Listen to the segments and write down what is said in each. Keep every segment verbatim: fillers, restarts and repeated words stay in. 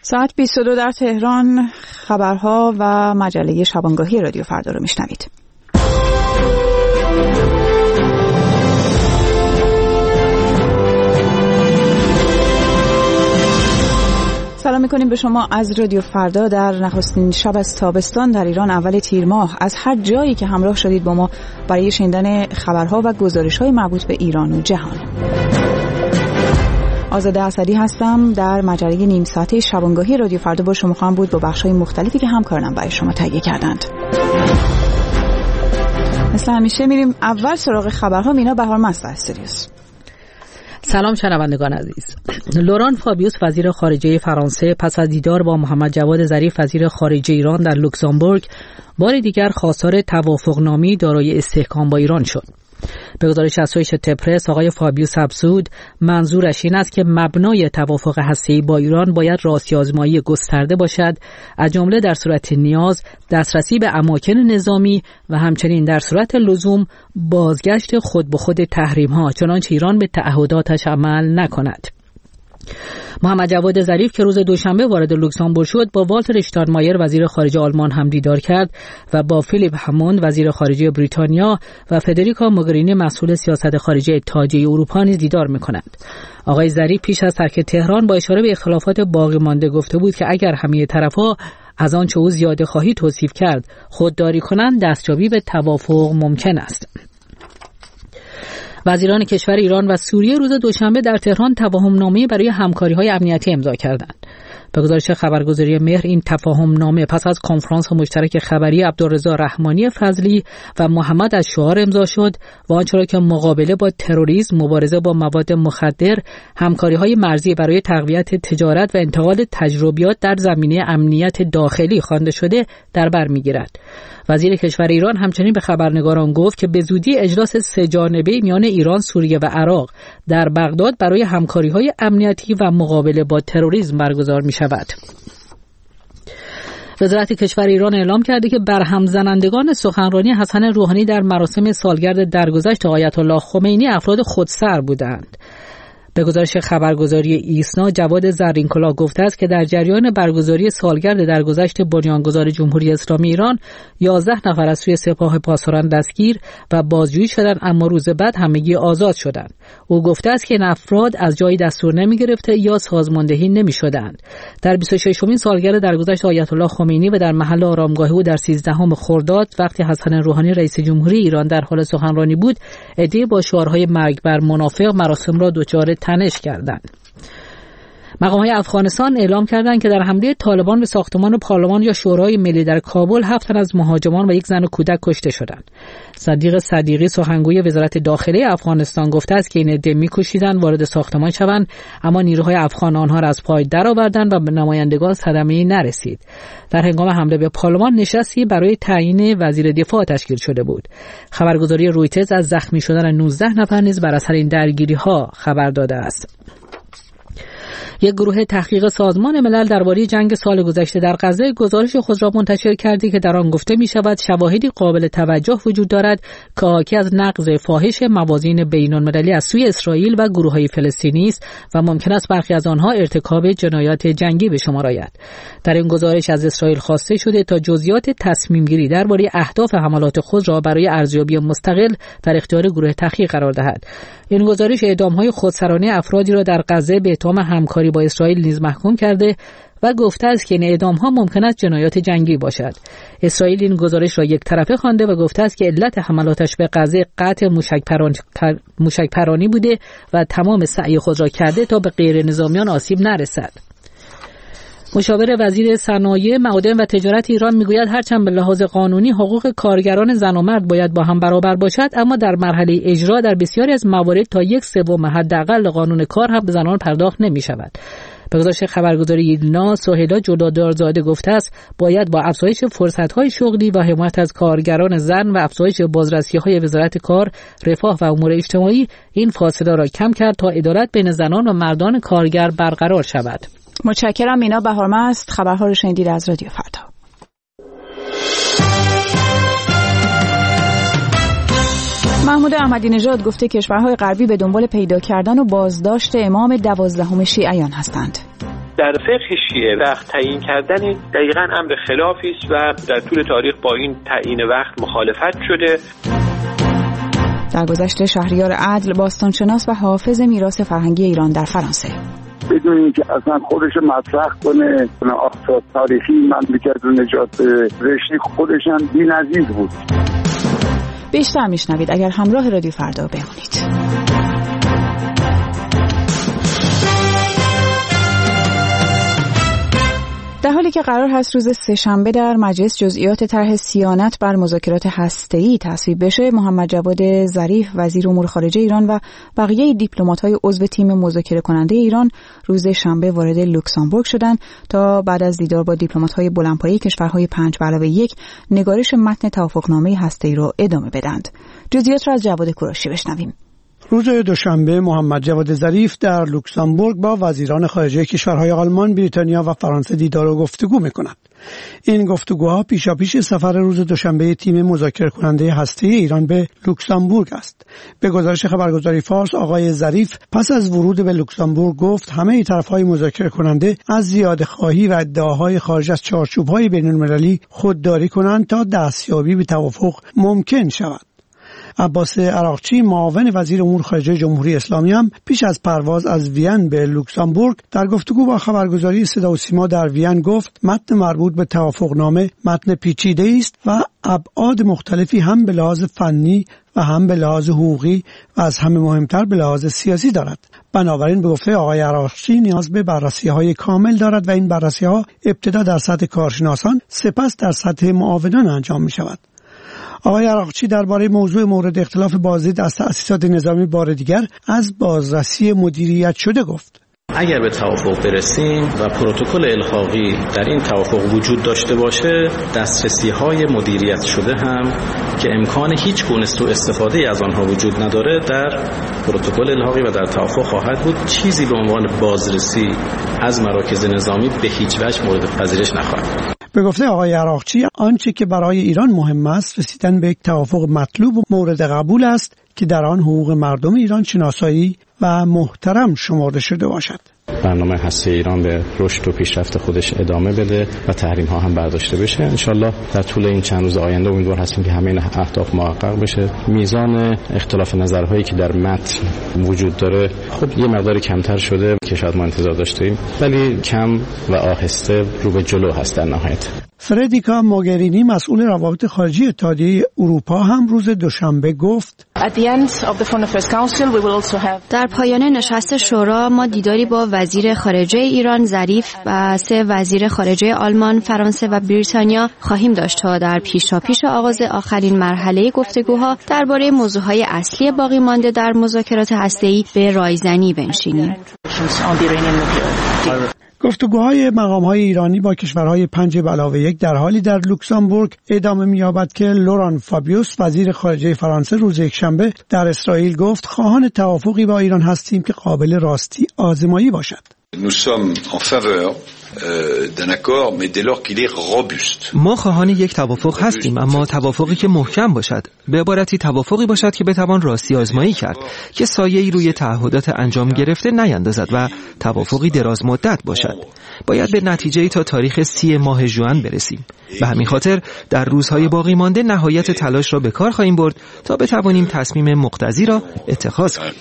ساعت بیست و دو در تهران، خبرها و مجله شبانگاهی رادیو فردا رو میشنوید. سلام میکنیم به شما از رادیو فردا در نخستین شب از تابستان در ایران اول تیر ماه، از هر جایی که همراه شدید با ما برای شنیدن خبرها و گزارش‌های مربوط به ایران و جهان. آزاده اسدی هستم. در مجله نیم ساعته شبانگاهی رادیو فردا با شما خواهم بود با بخش‌های مختلفی که همکارانم برای شما تهیه کردند. مثل همیشه میریم اول سراغ خبرها. مینا بهارمست استودیوس. سلام شنوندگان عزیز. لوران فابیوس وزیر خارجه فرانسه پس از دیدار با محمد جواد ظریف وزیر خارجه ایران در لوکزامبورگ بار دیگر خواستار توافقنامه‌ای دارای استحکام با ایران شد. به گزارش اسوشییتد پرس آقای فابیوس افزود منظورش این است که مبنای توافق هسته‌ای با ایران باید راستی آزمایی گسترده باشد، از جمله در صورت نیاز دسترسی به اماکن نظامی و همچنین در صورت لزوم بازگشت خود به خود تحریم‌ها، چنانچه ایران به تعهداتش عمل نکند. محمد جواد ظریف که روز دوشنبه وارد لوکزامبورگ شد با والتر اشتاینمایر وزیر خارجه آلمان هم دیدار کرد و با فیلیپ هموند وزیر خارجه بریتانیا و فدریکا موگرینی مسئول سیاست خارجه اتحادیه اروپا نیز دیدار می‌کنند. آقای ظریف پیش از ترک تهران با اشاره به اختلافات باقی مانده گفته بود که اگر همه طرف‌ها از آنچه او زیاده خواهی توصیف کرد خودداری کنند دستیابی به توافق ممکن است. وزیران کشور ایران و سوریه روز دوشنبه در تهران تفاهم‌نامه‌ای برای همکاری‌های امنیتی امضا کردند. به گزارش خبرگزاری مهر این تفاهم‌نامه پس از کنفرانس مشترک خبری عبدالرضا رحمانی فضلی و محمد اششعار امضا شد و آنچه را که مقابله با تروریسم، مبارزه با مواد مخدر، همکاری‌های مرزی برای تقویت تجارت و انتقال تجربیات در زمینه امنیت داخلی خوانده شده در بر می‌گیرد. وزیر کشور ایران همچنین به خبرنگاران گفت که به زودی اجلاس سه جانبه میان ایران، سوریه و عراق در بغداد برای همکاری‌های امنیتی و مقابله با تروریسم برگزار می‌شود. وزارت کشور ایران اعلام کرده که برهم زنندگان سخنرانی حسن روحانی در مراسم سالگرد درگذشت آیت الله خمینی افراد خودسر بودند. به گزارش خبرگزاری ایسنا جواد زرینکلاه گفته است که در جریان برگزاری سالگرد درگذشت بنیانگذار جمهوری اسلامی ایران یازده نفر از سوی سپاه پاسداران دستگیر و بازجویی شدند، اما روز بعد همگی آزاد شدند. او گفته است که این افراد از جایی دستور نمی گرفته یا سازماندهی نمی شدند. در بیست و ششمین سالگرد درگذشت آیت الله خمینی و در محل آرامگاه او در سیزدهم خرداد وقتی حسن روحانی رئیس جمهوری ایران در حال سخنرانی بود، عده‌ای با شعارهای مرگ بر منافق مراسم را دچار تنش کردند. مقام‌های افغانستان اعلام کردند که در حمله طالبان به ساختمان پارلمان یا شورای ملی در کابل هفت تن از مهاجمان و یک زن و کودک کشته شدند. صدیق صدیقی سخنگوی وزارت داخلی افغانستان گفته است که این عده می‌کوشیدند وارد ساختمان شوند، اما نیروهای افغان آنها را از پای درآوردند و به نمایندگان صدمه‌ای نرسید. در هنگام حمله به پارلمان نشستی برای تعیین وزیر دفاع تشکیل شده بود. خبرگزاری رویترز از زخمی شدن نوزده نفر نیز بر اثر این درگیری‌ها خبر داده است. یک گروه تحقیق سازمان ملل درباره جنگ سال گذشته در غزه گزارش خود را منتشر کرده که در آن گفته می شود شواهدی قابل توجه وجود دارد که حاکی از نقض فاحش موازین بین‌المللی از سوی اسرائیل و گروه‌های فلسطینی است و ممکن است برخی از آنها ارتکاب جنایات جنگی به شمار آید. در این گزارش از اسرائیل خواسته شده تا جزئیات تصمیم گیری درباره اهداف حملات خود را برای ارزیابی مستقل در اختیار گروه تحقیق قرار دهد. این گزارش اعدام‌های خودسرانه افرادی را در غزه به اتهام همکاری با اسرائیل نیز محکوم کرده و گفته است که این اعدام‌ها ممکن است جنایات جنگی باشد. اسرائیل این گزارش را یک طرفه خوانده و گفته است که علت حملاتش به غزه قطع موشک پرانی بوده و تمام سعی خود را کرده تا به غیر نظامیان آسیب نرسد. مشاور وزیر صنایع، معادن و تجارت ایران میگوید هرچند به لحاظ قانونی حقوق کارگران زن و مرد باید با هم برابر باشد، اما در مرحله اجرا در بسیاری از موارد تا یک سوم حداقل قانون کار هم به زنان پرداخت نمی شود. به گزارش خبرگزاری ایلنا، سهیلا جلادارزاده گفته است باید با افزایش فرصت‌های شغلی و حمایت از کارگران زن و افزایش بازرسی‌های وزارت کار، رفاه و امور اجتماعی این فاصله را کم کرد تا عدالت بین زنان و مردان کارگر برقرار شود. متشکرم. مینا بهارمست. خبرها رو شنیدید از رادیو فردا. محمود احمدی نژاد گفته کشورهای غربی به دنبال پیدا کردن و بازداشت امام دوازدهم شیعیان هستند. در فقه شیعه وقت تعیین کردن دقیقاً امر خلافی است و در طول تاریخ با این تعیین وقت مخالفت شده. در گذشته شهریار عدل، باستانشناس و حافظ میراث فرهنگی ایران در فرانسه، بدون اینکه اصلا خودش مطرح کنه آثار تاریخی مملکت رو نجات بده، رشتی خودش هم بی‌نظیر بود. بیشتر میشنوید اگر همراه رادیو فردا بمونید. در حالی که قرار هست روز سه‌شنبه در مجلس جزئیات طرح صیانت بر مذاکرات هسته‌ای تصویب بشه، محمد جواد ظریف وزیر امور خارجه ایران و بقیه دیپلمات‌های عضو تیم مذاکره کننده ایران روز شنبه وارد لوکزامبورگ شدند تا بعد از دیدار با دیپلمات‌های بلندپایه کشورهای پنج به علاوه یک نگارش متن توافقنامه هسته‌ای را ادامه بدند. جزئیات را از جواد کوروشی بشنویم. روز دوشنبه محمد جواد ظریف در لوکزامبورگ با وزیران خارجه کشورهای آلمان، بریتانیا و فرانسه دیدار و گفتگو می‌کند. این گفتگوها پیشاپیش سفر روز دوشنبه تیم مذاکره کننده هسته‌ای ایران به لوکزامبورگ است. به گزارش خبرگزاری فارس، آقای ظریف پس از ورود به لوکزامبورگ گفت همه طرف‌های مذاکره کننده از زیاده‌خواهی و ادعاهای خارج از چارچوب‌های بین‌المللی خودداری کنند تا دستیابی به توافق ممکن شود. عباس عراقچی، معاون وزیر امور خارجه جمهوری اسلامی، هم پیش از پرواز از وین به لوکزامبورگ در گفتگو با خبرگزاری صدا و سیما در وین گفت متن مربوط به توافقنامه متن پیچیده است و ابعاد مختلفی هم به لحاظ فنی و هم به لحاظ حقوقی و از همه مهمتر به لحاظ سیاسی دارد. بنابراین به گفته آقای عراقچی نیاز به بررسی‌های کامل دارد و این بررسی‌ها ابتدا در سطح کارشناسان سپس در سطح معاونان انجام می‌شود. آقای عراقچی درباره موضوع مورد اختلاف بازدید از تأسیسات نظامی بار دیگر از بازرسی مدیریت شده گفت. اگر به توافق برسیم و پروتکل الحاقی در این توافق وجود داشته باشه، دسترسی‌های مدیریت شده هم که امکان هیچ گونه سوء استفاده از آنها وجود نداره در پروتکل الحاقی و در توافق خواهد بود. چیزی به عنوان بازرسی از مراکز نظامی به هیچ وجه مورد پذیرش نخواهد. به گفته آقای عراقچی آنچه که برای ایران مهم است رسیدن به یک توافق مطلوب و مورد قبول است که در آن حقوق مردم ایران شناسایی و محترم شمرده شده باشد. برنامه هسته ایران به رشد و پیشرفت خودش ادامه بده و تحریم ها هم برداشته بشه. انشالله در طول این چند روز آینده امیدوار هستیم که همه این اهداف محقق بشه. میزان اختلاف نظرهایی که در متن وجود داره خب یه مقدار کمتر شده که شاید ما انتظار داشتیم، ولی کم و آهسته رو به جلو هست در نهایت. فردریکا موگرینی، مسئول روابط خارجی اتحادیه اروپا، هم روز دوشنبه گفت در پایان نشست شورا ما دیداری با وزیر خارجه ایران ظریف و سه وزیر خارجه آلمان، فرانسه و بریتانیا خواهیم داشت تا در پیشاپیش آغاز آخرین مرحله گفتگوها درباره موضوعهای اصلی باقی مانده در مذاکرات هسته‌ای به رایزنی بنشینیم. گفتگوهای مقام‌های ایرانی با کشورهای پنج به علاوه یک در حالی در لوکزامبورگ ادامه می‌یابد که لوران فابیوس، وزیر خارجه فرانسه، روز یکشنبه در اسرائیل گفت خواهان توافقی با ایران هستیم که قابل راستی آزمایی باشد. ما خواهان یک توافق هستیم، اما توافقی که محکم باشد، به عبارتی توافقی باشد که بتوان راستی آزمایی کرد، که سایه‌ای روی تعهدات انجام گرفته نیندازد و توافقی دراز مدت باشد. باید به نتیجه‌ای تا تاریخ سی ماه ژوئن برسیم. به همین خاطر در روزهای باقی مانده نهایت تلاش را به کار خواهیم برد تا بتوانیم تصمیم مقتضی را اتخاذ کنیم.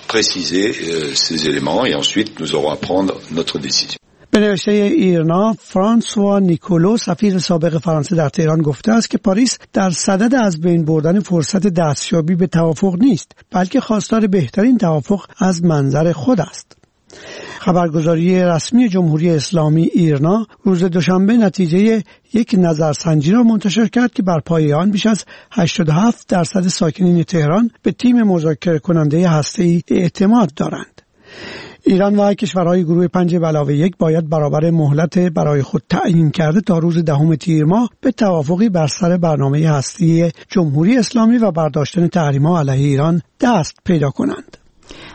به نوشته ایرنا، فرانسوا نیکولو، سفیر سابق فرانسه در تهران، گفته است که پاریس در صدد از بین بردن فرصت دستیابی به توافق نیست، بلکه خواستار بهترین توافق از منظر خود است. خبرگزاری رسمی جمهوری اسلامی ایرنا روز دوشنبه نتیجه یک نظرسنجی را منتشر کرد که بر پایه آن بیش از هشتاد و هفت درصد ساکنین تهران به تیم مذاکره کننده هسته‌ای اعتماد دارند. ایران و کشورهای گروه پنج به علاوه یک باید برابر مهلت برای خود تعیین کرده تا روز دهم تیر ماه به توافقی بر سر برنامه هسته‌ای جمهوری اسلامی و برداشتن تحریم‌ها علیه ایران دست پیدا کنند.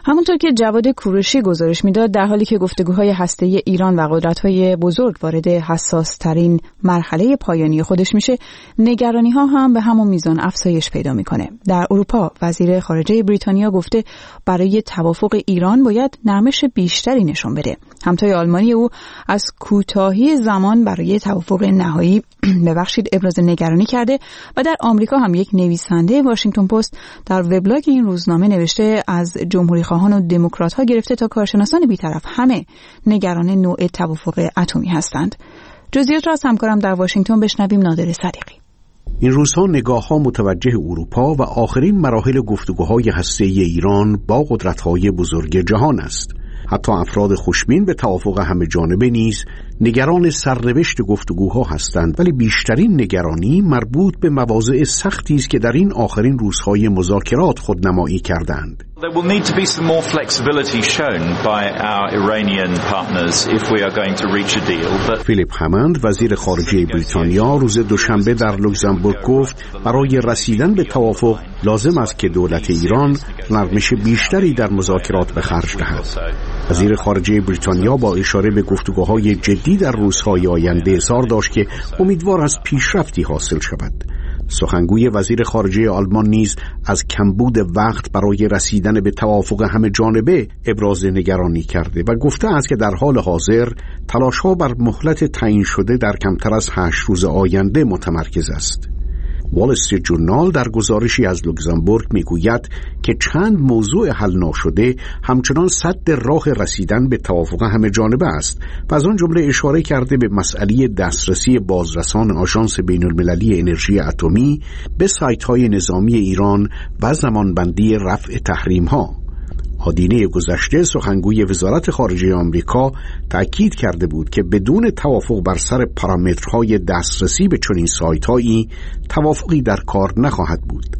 همونطور که جواد کوروشی گزارش میداد، در حالی که گفتگوهای هسته‌ای ایران و قدرت‌های بزرگ وارد حساس‌ترین مرحله پایانی خودش میشه، نگرانی‌ها هم به همون میزان افزایش پیدا میکنه. در اروپا وزیر خارجه بریتانیا گفته برای توافق ایران باید نرمش بیشتری نشون بده. همتای آلمانی او از کوتاهی زمان برای توافق نهایی ببخشید ابراز نگرانی کرده و در آمریکا هم یک نویسنده واشنگتن پست در وبلاگ این روزنامه نوشته از جمهوری خواهان و دموکرات ها گرفته تا کارشناسان بی‌طرف همه نگران نوع توافق اتمی هستند. جزئیات را از همکارم در واشنگتن بشنویم. نادر صدیقی. این روزها نگاه‌ها متوجه اروپا و آخرین مراحل گفتگوهای هسته‌ای ایران با قدرت‌های بزرگ جهان است. حتی افراد خوشبین به توافق همه جانبه نیز نگران سرنوشت گفتگوها هستند، ولی بیشترین نگرانی مربوط به مواضع سختی است که در این آخرین روزهای مذاکرات خودنمایی کردند. There will need to be some more flexibility shown by our Iranian partners if we are going to reach a deal. But فیلیپ همند وزیر خارجه بریتانیا روز دوشنبه در لوکزامبورگ گفت برای رسیدن به توافق لازم است که دولت ایران نرمش بیشتری در مذاکرات به خرج دهد. وزیر خارجه بریتانیا با اشاره به گفتگوهای جدی در روزهای آینده اظهار داشت که امیدوار است پیشرفتی حاصل شود. سخنگوی وزیر خارجه آلمان نیز از کمبود وقت برای رسیدن به توافق همه جانبه ابراز نگرانی کرده و گفته است که در حال حاضر تلاش‌ها بر مهلت تعیین شده در کمتر از هشت روز آینده متمرکز است. وال استریت جورنال در گزارشی از لوکزامبورگ میگوید که چند موضوع حل ناشده همچنان سد راه رسیدن به توافق همه جانبه است و از آن جمله اشاره کرده به مسئله دسترسی بازرسان آژانس بین‌المللی انرژی اتمی به سایت‌های نظامی ایران و زمانبندی رفع تحریم‌ها. آدینه گذشته سخنگوی وزارت خارجه آمریکا تأکید کرده بود که بدون توافق بر سر پارامترهای دسترسی به چنین سایت‌هایی توافقی در کار نخواهد بود.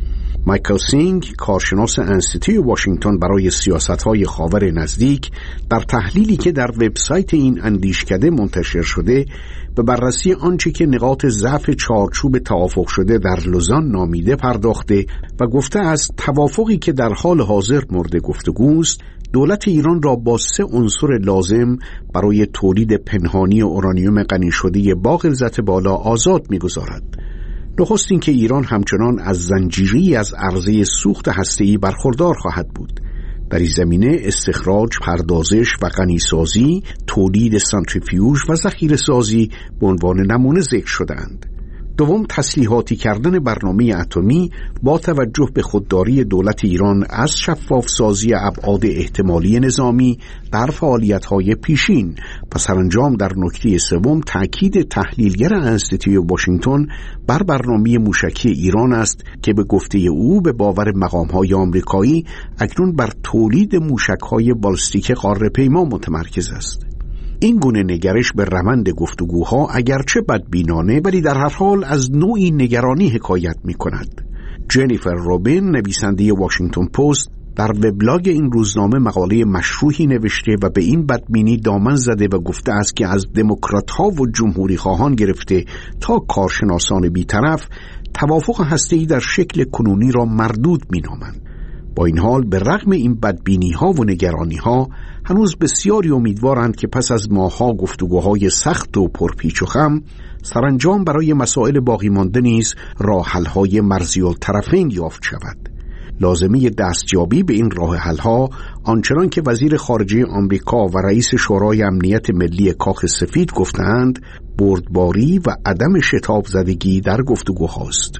مایکل سینگ، کارشناس انستیتوی واشنگتن برای سیاست‌های خاور نزدیک، در تحلیلی که در وبسایت این اندیشکده منتشر شده به بررسی آنچه که نقاط ضعف چارچوب توافق شده در لوزان نامیده پرداخته و گفته است توافقی که در حال حاضر مورد گفتگوست دولت ایران را با سه عنصر لازم برای تولید پنهانی اورانیوم غنی شده با غلظت بالا آزاد می‌گذارد. نخست این که ایران همچنان از زنجیری از عرضه سوخت هسته‌ای برخوردار خواهد بود. در این زمینه استخراج، پردازش و غنیسازی، تولید سانتریفیوژ و ذخیره سازی به عنوان نمونه ذکر شدند. دوم، تسلیحاتی کردن برنامه اتمی با توجه به خودداری دولت ایران از شفاف سازی ابعاد احتمالی نظامی در فعالیت‌های پیشین. و سرانجام در نکته سوم تأکید تحلیلگر انستیتوی واشنگتن بر برنامه موشکی ایران است که به گفته او به باور مقام‌های آمریکایی اکنون بر تولید موشک‌های بالستیک قاره‌پیما متمرکز است. این گونه نگرش به روند گفتگوها اگرچه بدبینانه ولی در هر حال از نوعی نگرانی حکایت می کند. جنیفر روبین، نویسنده واشنگتن پست، در وبلاگ این روزنامه مقاله مشروحی نوشته و به این بدبینی دامن زده و گفته است که از دموکرات‌ها و جمهوری خواهان گرفته تا کارشناسان بی‌طرف توافق هسته‌ای در شکل کنونی را مردود می‌نامند. با این حال به رغم این بدبینی‌ها و نگرانی‌ها هنوز بسیاری امیدوارند که پس از ماه‌ها گفتگوهای سخت و پرپیچ و خم سرانجام برای مسائل باقی مانده نیز راه حل‌های مرزی الطرفین یافت شود. لازمه دستیابی به این راه حل‌ها آنچنان که وزیر خارجه آمریکا و رئیس شورای امنیت ملی کاخ سفید گفتند بردباری و عدم شتاب زدگی در گفتگوهاست.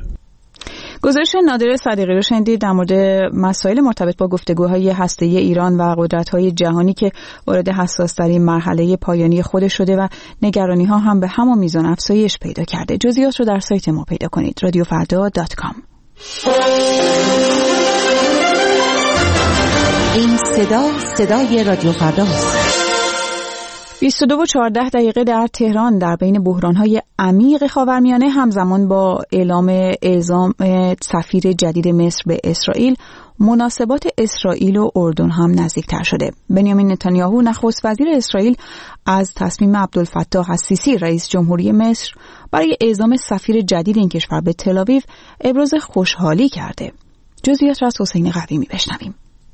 گزارش نادر صدیقی رو شنیدید در مورد مسائل مرتبط با گفتگوهای هسته‌ای ایران و قدرت‌های جهانی که وارد حساس‌ترین مرحله پایانی خودش شده و نگرانی‌ها هم به همان میزان افزایش پیدا کرده. جزئیات رو در سایت ما پیدا کنید رادیو فردا دات کام. این صدا صدای رادیو فرداست. بیست و دو و چهارده دقیقه در تهران در بین بحران‌های عمیق خاورمیانه همزمان با اعلام اعزام سفیر جدید مصر به اسرائیل مناسبات اسرائیل و اردن هم نزدیکتر شده. بنیامین نتانیاهو نخست وزیر اسرائیل از تصمیم عبدالفتاح السیسی رئیس جمهوری مصر برای اعزام سفیر جدید این کشور به تل‌آویو ابراز خوشحالی کرده. جزئیات را از حسین قویمی بشنویم.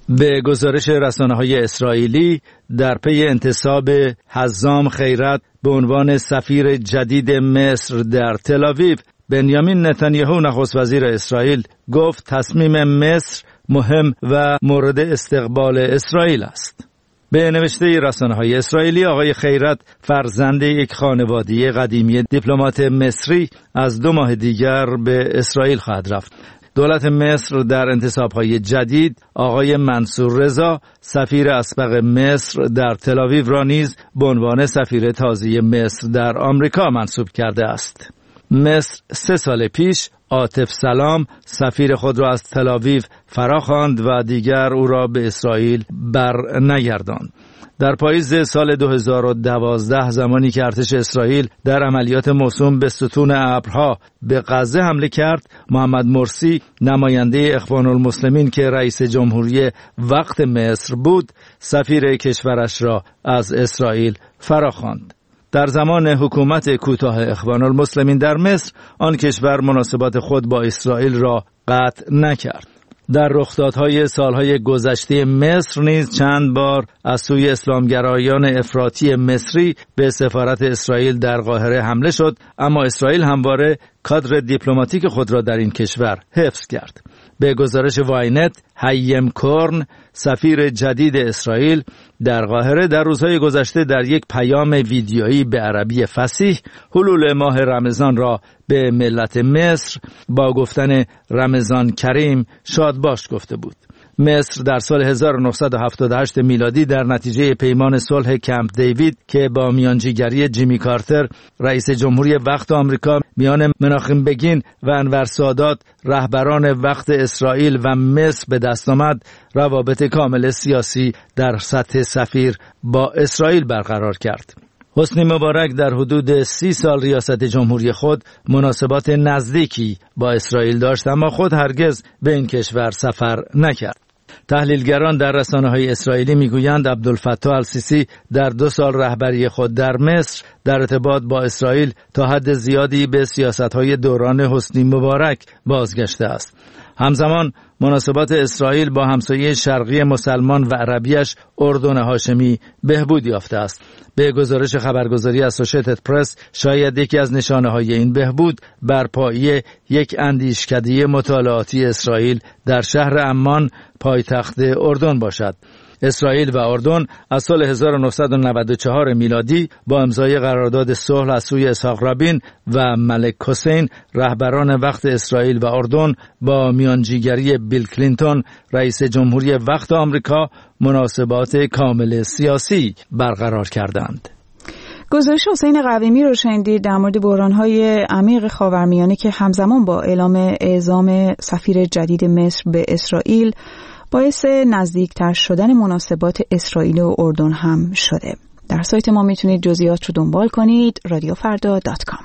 به گزارش رسانه‌های اسرائیلی در پی انتصاب حزام خیرت به عنوان سفیر جدید مصر در تل‌آویو، بنیامین نتانیاهو نخست وزیر اسرائیل گفت تصمیم مصر مهم و مورد استقبال اسرائیل است. به نوشته رسانه‌های اسرائیلی، آقای خیرت فرزند یک خانواده قدیمی دیپلمات مصری از دو ماه دیگر به اسرائیل خواهد رفت. دولت مصر در انتصاب‌های جدید آقای منصور رضا سفیر اسبق مصر در تل‌آویو را نیز به عنوان سفیر تازه مصر در آمریکا منصوب کرده است. مصر سه سال پیش عاطف سلام سفیر خود را از تل‌آویو فراخواند و دیگر او را به اسرائیل بر نگرداند. در پاییز سال دو هزار و دوازده زمانی که ارتش اسرائیل در عملیات موسوم به ستون ابرها به غزه حمله کرد، محمد مرسی نماینده اخوان المسلمین که رئیس جمهوری وقت مصر بود، سفیر کشورش را از اسرائیل فراخواند. در زمان حکومت کوتاه اخوان المسلمین در مصر، آن کشور مناسبات خود با اسرائیل را قطع نکرد. در رخدادهای سالهای گذشته مصر نیز چند بار از سوی اسلامگرایان افراطی مصری به سفارت اسرائیل در قاهره حمله شد، اما اسرائیل همواره کادر دیپلماتیک خود را در این کشور حفظ کرد. به گزارش واینت، هیم کورن سفیر جدید اسرائیل در قاهره در روزهای گذشته در یک پیام ویدیویی به عربی فصیح حلول ماه رمضان را به ملت مصر با گفتن رمضان کریم شاد باش گفته بود. مصر در سال هزار و نهصد و هفتاد و هشت میلادی در نتیجه پیمان صلح کمپ دیوید که با میانجیگری جیمی کارتر رئیس جمهوری وقت آمریکا میان مناخیم بگین و انور سادات رهبران وقت اسرائیل و مصر به دست آمد، روابط کامل سیاسی در سطح سفیر با اسرائیل برقرار کرد. حسنی مبارک در حدود سی سال ریاست جمهوری خود مناسبات نزدیکی با اسرائیل داشت، اما خود هرگز به این کشور سفر نکرد. تحلیلگران در رسانه‌های اسرائیلی میگویند عبدالفتاح السیسی در دو سال رهبری خود در مصر در ارتباط با اسرائیل تا حد زیادی به سیاست‌های دوران حسنی مبارک بازگشته است. همزمان مناسبات اسرائیل با همسایه شرقی مسلمان و عربیش اردن هاشمی بهبود یافته است. به گزارش خبرگزاری اسوشیتد پرس، شاید یکی از نشانه‌های این بهبود برپایی یک اندیشکده مطالعاتی اسرائیل در شهر عمان پایتخت اردن باشد. اسرائیل و اردن از سال هزار و نهصد و نود و چهار میلادی با امضای قرارداد صلح از سوی اسحاق رابین و ملک حسین رهبران وقت اسرائیل و اردن با میانجیگری بیل کلینتون رئیس جمهوری وقت آمریکا مناسبات کامل سیاسی برقرار کردند. گزارش حسین قویمی رو شنیدید در مورد بحران‌های عمیق خاورمیانه که همزمان با اعلام اعزام سفیر جدید مصر به اسرائیل باعث نزدیکتر شدن مناسبات اسرائیل و اردن هم شده. در سایت ما میتونید جزئیات رو دنبال کنید رادیو فردا دات کام.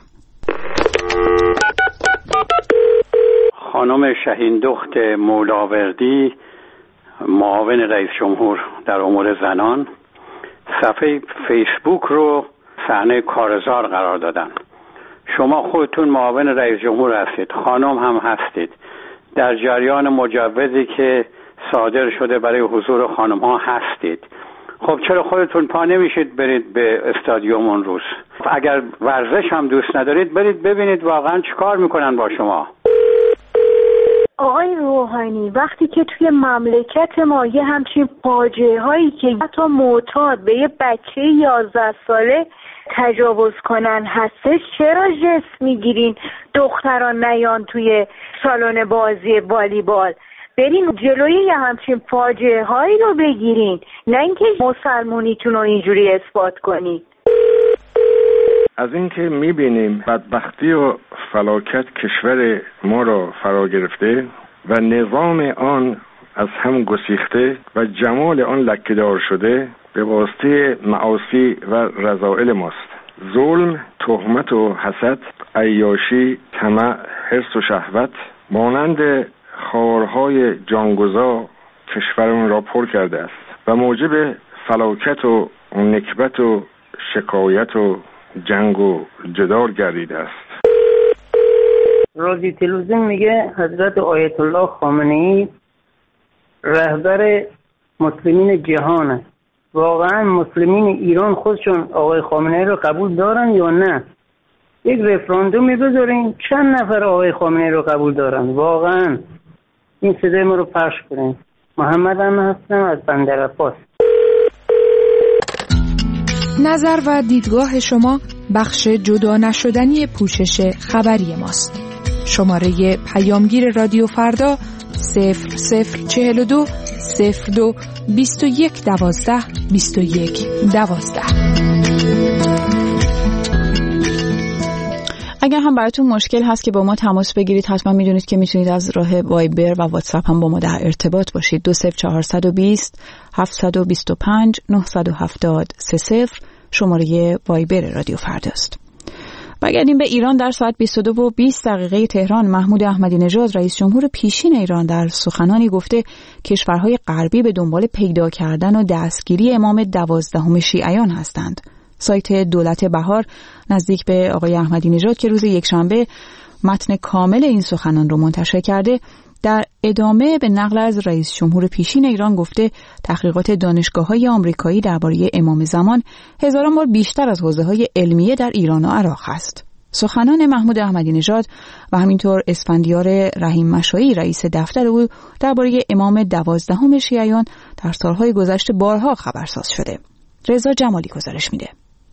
خانم شهین دخت مولاوردی، معاون رئیس جمهور در امور زنان، صفحه فیسبوک رو صحنه کارزار قرار دادن. شما خودتون معاون رئیس جمهور هستید، خانم هم هستید، در جریان مجوزی که صادر شده برای حضور خانم ها هستید. خب چرا خودتون پا نمیشید برید به استادیوم اون روز؟ اگر ورزش هم دوست ندارید برید ببینید واقعا چیکار میکنن با شما. آقای روحانی، وقتی که توی مملکت ما یه همچین فاجعه هایی که حتی معتاد به یه بچه یازده ساله تجاوز کنن هستش، چرا جست میگیرین دختران نیان توی سالن بازی والیبال؟ برین جلوی یه همچین فاجعه هایی رو بگیرین، نه اینکه مسلمونیتون رو اینجوری اثبات کنین. از اینکه میبینیم بدبختی و فلاکت کشور ما را فرا گرفته و نظام آن از هم گسیخته و جمال آن لکه‌دار شده به واسطه معاصی و رذائل ماست. ظلم، تهمت و حسد، عیاشی، طمع، حرص و شهوت مانند خارهای جانگزا کشورمون را پر کرده است و موجب فلاکت و نکبت و شکایت و جنگ و جدال گردیده است. رادیو تلویزیون میگه حضرت آیت الله خامنه‌ای رهبر مسلمین جهانه. واقعا مسلمین ایران خودشون آقای خامنه‌ای رو قبول دارن یا نه؟ یک رفراندومی بذارین چند نفر آقای خامنه‌ای رو قبول دارن. واقعا این صدای ما رو پخش کنین. محمد هم هستم از بندرعباس. نظر و دیدگاه شما بخش جدا نشدنی پوشش خبری ماست. شماره پیامگیر رادیو فردا صفر صفر چهل و دو صفر دو بیست و یک دوازده بیست و یک دوازده. اگر هم براتون مشکل هست که با ما تماس بگیرید، حتما میدونید که میتونید از راه وایبر و واتساپ هم با ما در ارتباط باشید. دو صفر چهارصد و بیست هفتصد و بیست و پنج نهصد و هفتاد سه صفر شماره وایبر رادیو فرداست. بگردیم به ایران. در ساعت بیست و دو و بیست دقیقه تهران، محمود احمدی نژاد رئیس جمهور پیشین ایران در سخنانی گفته کشورهای غربی به دنبال پیدا کردن و دستگیری امام دوازدهم شیعیان هستند. سایت دولت بهار نزدیک به آقای احمدی نژاد که روز یکشنبه متن کامل این سخنان رو منتشر کرده، در ادامه به نقل از رئیس جمهور پیشین ایران گفته تحقیقات دانشگاه‌های آمریکایی درباره امام زمان هزاران بار بیشتر از حوزه‌های علمیه در ایران و عراق است. سخنان محمود احمدی نژاد و همینطور اسفندیار رحیم مشایی رئیس دفتر او درباره امام دوازدهم شیعیان در سالهای گذشته بارها خبرساز شده. رضا جمالی گزارش میده.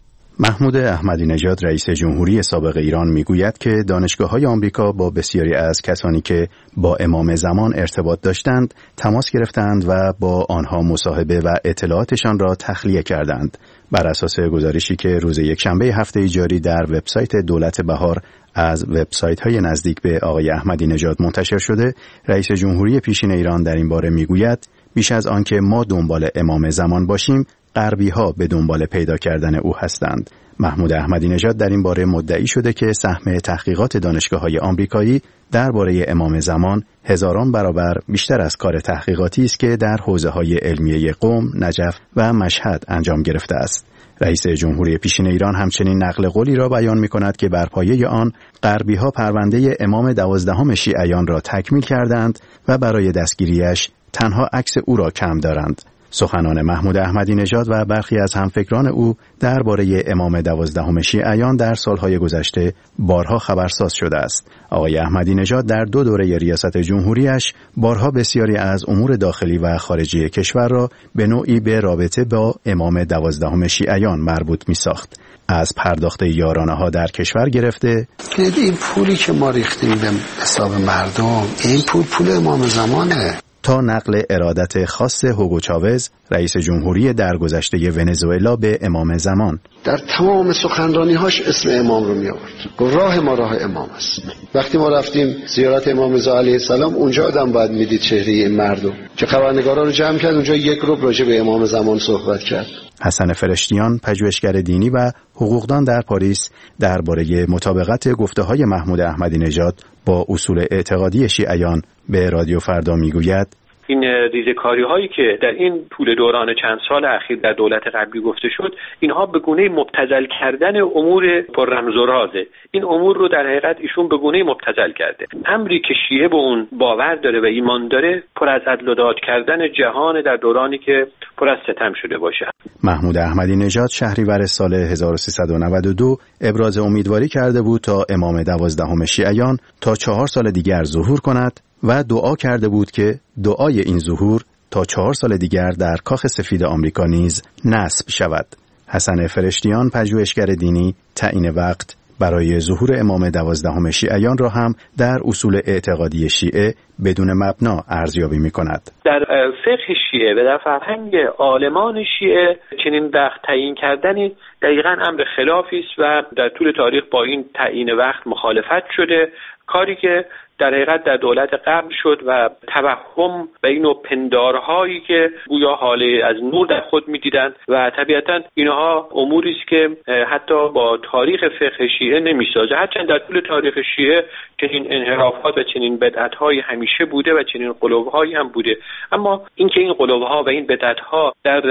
محمود احمدی نژاد رئیس جمهوری سابق ایران میگوید که دانشگاه‌های آمریکا با بسیاری از کسانی که با امام زمان ارتباط داشتند تماس گرفتند و با آنها مصاحبه و اطلاعاتشان را تخلیه کردند. بر اساس گزارشی که روز یکشنبه هفته جاری در وبسایت دولت بهار از وبسایت‌های نزدیک به آقای احمدی نژاد منتشر شده، رئیس جمهوری پیشین ایران در این باره میگوید بیش از آن که ما دنبال امام زمان باشیم، غربی ها به دنبال پیدا کردن او هستند. محمود احمدی نژاد در این باره مدعی شده که سهم تحقیقات دانشگاه‌های آمریکایی درباره امام زمان هزاران برابر بیشتر از کار تحقیقاتی است که در حوزه‌های علمیه قم، نجف و مشهد انجام گرفته است. رئیس جمهوری پیشین ایران همچنین نقل قولی را بیان می‌کند که بر پایه آن غربی‌ها پرونده امام دوازدهم شیعیان را تکمیل کردند و برای دستگیریش تنها عکس او را کم دارند. سخنان محمود احمدی نژاد و برخی از همفکران او درباره امام دوازدهم شیعیان در سالهای گذشته بارها خبرساز شده است. آقای احمدی نژاد در دو دوره ریاست جمهوریش بارها بسیاری از امور داخلی و خارجی کشور را به نوعی به رابطه با امام دوازدهم شیعیان مربوط می‌ساخت. از پرداخت یارانه ها در کشور گرفته این پولی که ما ریختیم به حساب مردم، این پول پول امام زمانه، تا نقل ارادت خاص هوگو چاوز رئیس جمهوری درگذشته ونزوئلا به امام زمان. در تمام سخنرانی‌هاش اسم امام رو می آورد. گفت راه ما راه امام است. وقتی ما رفتیم زیارت امام رضا علیه السلام، اونجا آدم باید میدید چهره این مردم که خبرنگارا رو جمع کرد، اونجا یک ربع راجع به امام زمان صحبت کرد. حسن فرشتیان پژوهشگر دینی و حقوقدان در پاریس درباره مطابقت گفته‌های محمود احمدی نژاد با اصول اعتقادی شیعیان به رادیو فردا میگوید این ریزه‌کاری هایی که در این طول دوران چند سال اخیر در دولت قبلی گفته شد، اینها به گونه مبتذل کردن امور پر رمز و رازه. این امور رو در حقیقت ایشون به گونه مبتذل کرده. امری که شیعه به اون باور داره و ایمان داره، پر از عدل و داد کردن جهان در دورانی که پر از ستم شده باشه. محمود احمدی نژاد شهریور سال هزار و سیصد و نود و دو ابراز امیدواری کرده بود تا امام دوازدهم شیعیان تا چهار سال دیگر ظهور کند و دعا کرده بود که دعای این ظهور تا چهار سال دیگر در کاخ سفید آمریکا نیز نصب شود. حسن فرشتیان پژوهشگر دینی تعیین وقت برای ظهور امام دوازدهم شیعیان را هم در اصول اعتقادی شیعه بدون مبنا ارزیابی می‌کند. در فقه شیعه و در فرهنگ عالمان شیعه چنین وقت تعیین کردنی دقیقاً امر خلافی است و در طول تاریخ با این تعیین وقت مخالفت شده، کاری که در حقیقت در دولت قبل شد و توهم و این نوع پندارهایی که گویا حاله از نور در خود می‌دیدند و طبیعتاً اینها اموری است که حتی با تاریخ فقه شیعه نمی‌سازه. هرچند در طول تاریخ شیعه چنین انحرافات و چنین بدعت‌های همیشه بوده و چنین قلوب‌هایی هم بوده، اما اینکه این قلوب‌ها و این بدعت‌ها در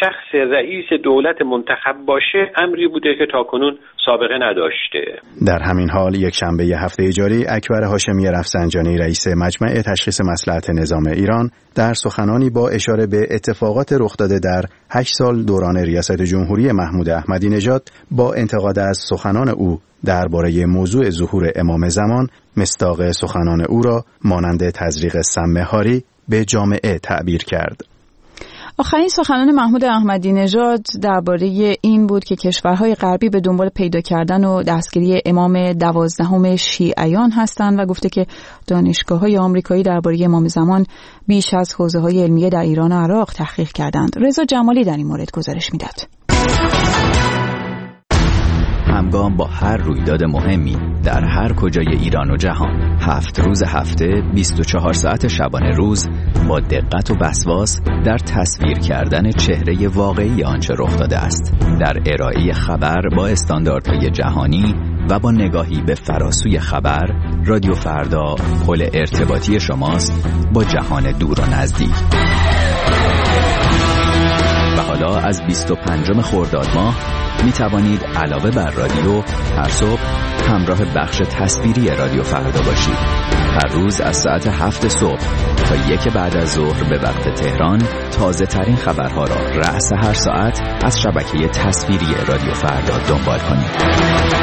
شخص رئیس دولت منتخب باشه امری بوده که تاکنون سابقه نداشته. در همین حال یک شنبه هفته جاری اکبر هاشمی رفسنجانی رئیس مجمع تشخیص مصلحت نظام ایران در سخنانی با اشاره به اتفاقات رخ داده در هشت سال دوران ریاست جمهوری محمود احمدی نژاد با انتقاد از سخنان او درباره موضوع ظهور امام زمان مصداق سخنان او را مانند تزریق سم هاری به جامعه تعبیر کرد. آخرین سخنان محمود احمدی نژاد درباره این بود که کشورهای غربی به دنبال پیدا کردن و دستگیری امام دوازدهم شیعیان هستند و گفته که دانشگاه‌های آمریکایی درباره امام زمان بیش از حوزه‌های علمیه در ایران و عراق تحقیق کردند. رضا جمالی در این مورد گزارش می‌دهد. همگام با هر رویداد مهمی در هر کجای ایران و جهان، هفت روز هفته، بیست و چهار ساعت شبانه روز، با دقت و وسواس در تصویر کردن چهره واقعی آنچه رخ داده است، در ارائه خبر با استانداردهای جهانی و با نگاهی به فراسوی خبر، رادیو فردا پل ارتباطی شماست با جهان دور و نزدیک. و حالا از بیست و پنجم خرداد ماه می توانید علاوه بر رادیو هر صبح همراه بخش تصویری رادیو فردا باشید. هر روز از ساعت هفت صبح تا یک بعد از ظهر به وقت تهران تازه ترین خبرها را رأس هر ساعت از شبکه تصویری رادیو فردا دنبال کنید.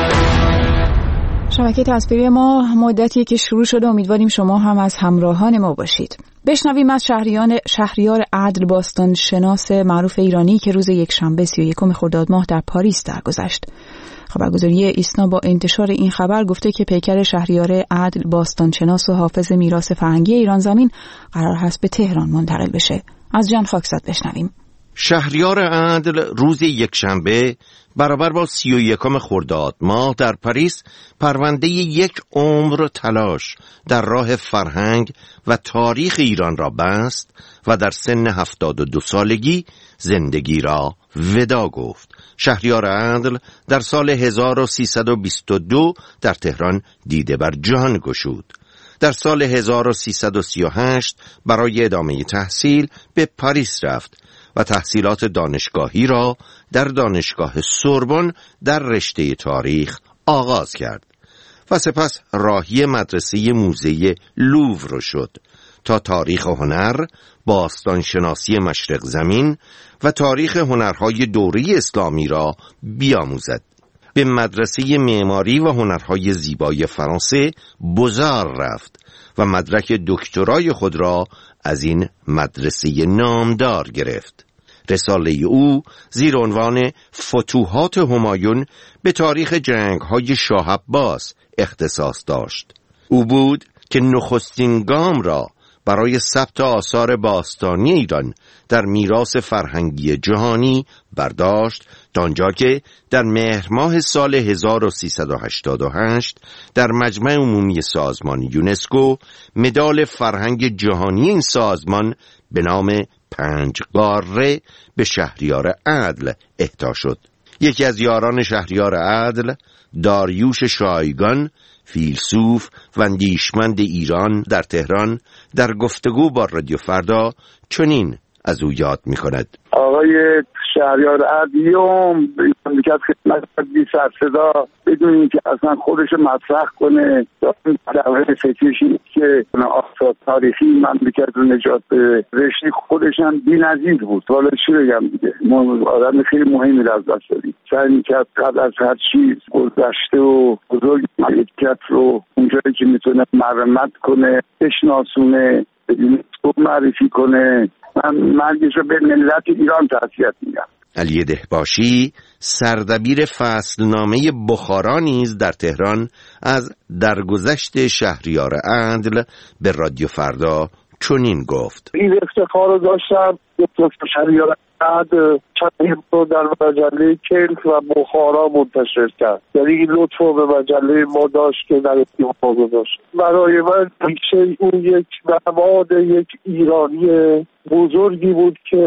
شبکه تصویری ما مدتی که شروع شده، امیدواریم شما هم از همراهان ما باشید. بشنویم از شهریان شهریار عدل باستان شناس معروف ایرانی که روز یک شنبه سی و یکم خرداد ماه در پاریس درگذشت. خبرگزاری ایسنا با انتشار این خبر گفته که پیکر شهریار عدل باستان شناس و حافظ میراث فرهنگی ایران زمین قرار هست به تهران منتقل بشه. از جان خاکزاد بشنویم. شهریار عدل روز یک شنبه برابر با سی و یکم خرداد ماه در پاریس پرونده یک عمر تلاش در راه فرهنگ و تاریخ ایران را بست و در سن هفتاد و دو سالگی زندگی را ودا گفت. شهریار عدل در سال هزار و سیصد و بیست و دو در تهران دیده بر جهان گشود. در سال هزار و سیصد و سی و هشت برای ادامه تحصیل به پاریس رفت و تحصیلات دانشگاهی را در دانشگاه سوربن در رشته تاریخ آغاز کرد و سپس راهی مدرسه موزه لوور شد تا تاریخ هنر، باستانشناسی مشرق زمین و تاریخ هنرهای دوره اسلامی را بیاموزد. به مدرسه معماری و هنرهای زیبای فرانسه بوزار رفت و مدرک دکترای خود را از این مدرسه نامدار گرفت. رساله او زیر عنوان فتوحات همایون به تاریخ جنگ‌های شاه عباس اختصاص داشت. او بود که نخستین گام را برای ثبت آثار باستانی ایران در میراث فرهنگی جهانی برداشت، تا آنجا که در مهر ماه سال هزار و سیصد و هشتاد و هشت در مجمع عمومی سازمان یونسکو مدال فرهنگ جهانی این سازمان به نام پنج قاره به شهریار عدل اهدا شد. یکی از یاران شهریار عدل، داریوش شایگان، فیلسوف و اندیشمند ایران در تهران، در گفتگو با رادیو فردا چنین از او یاد می کند. آقای شهریار عدلیوم که از خدمت بی سر صدا بدون اینکه اصلا خودش مطرح کنه دعوه فکرشی که آثار تاریخی مملکت رو نجات به رشته خودش هم بی نظیر بود. حالا چی بگم دیگه، ما آدم خیلی مهمی رو از دست دادیم. سعی میکرد قبل از هر چیز گذشته و بزرگ مملکت رو اونجایی که میتونه مرمت کنه، بشناسونه، به یونسکو معرفی کنه. من مرگش رو به ملت ایران تأسیت میگم. علی دهباشی سردبیر فصلنامه بخارا نیز در تهران از درگذشت شهریار عدل به رادیو فردا چنین گفت. این افتخار رو داشتم دکتر شهریار عدل چند رو در مجله کلک و بخارا منتشر کرد. یعنی این لطف رو به مجله ما داشت که در اختیار گذاشت. برای من پیشه اون یک نماد یک ایرانی بزرگی بود که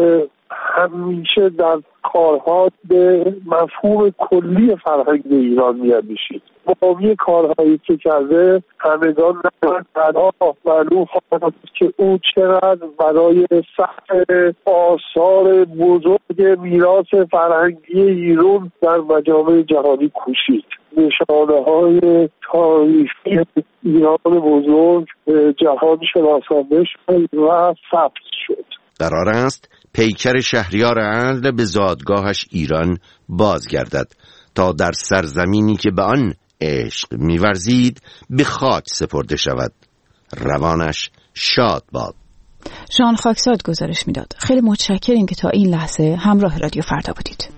همیشه در کارها به مفهوم کلی فرهنگ ایران میاندیشید. مقامی کارهایی که کرده همگان تنها معلوم خواهد که او چقدر برای ثبت آثار بزرگ میراث فرهنگی ایران در مجامع جهانی کوشید. نشانه های تاریخی ایران بزرگ جهان شناسانده شد و ثبت شد. قرار است پیکر شهریار عدل به زادگاهش ایران بازگردد تا در سرزمینی که به آن عشق می‌ورزید به خاک سپرده شود. روانش شاد باد. ژان خاکزاد گزارش میداد. خیلی متشکریم که تا این لحظه همراه رادیو فردا بودید.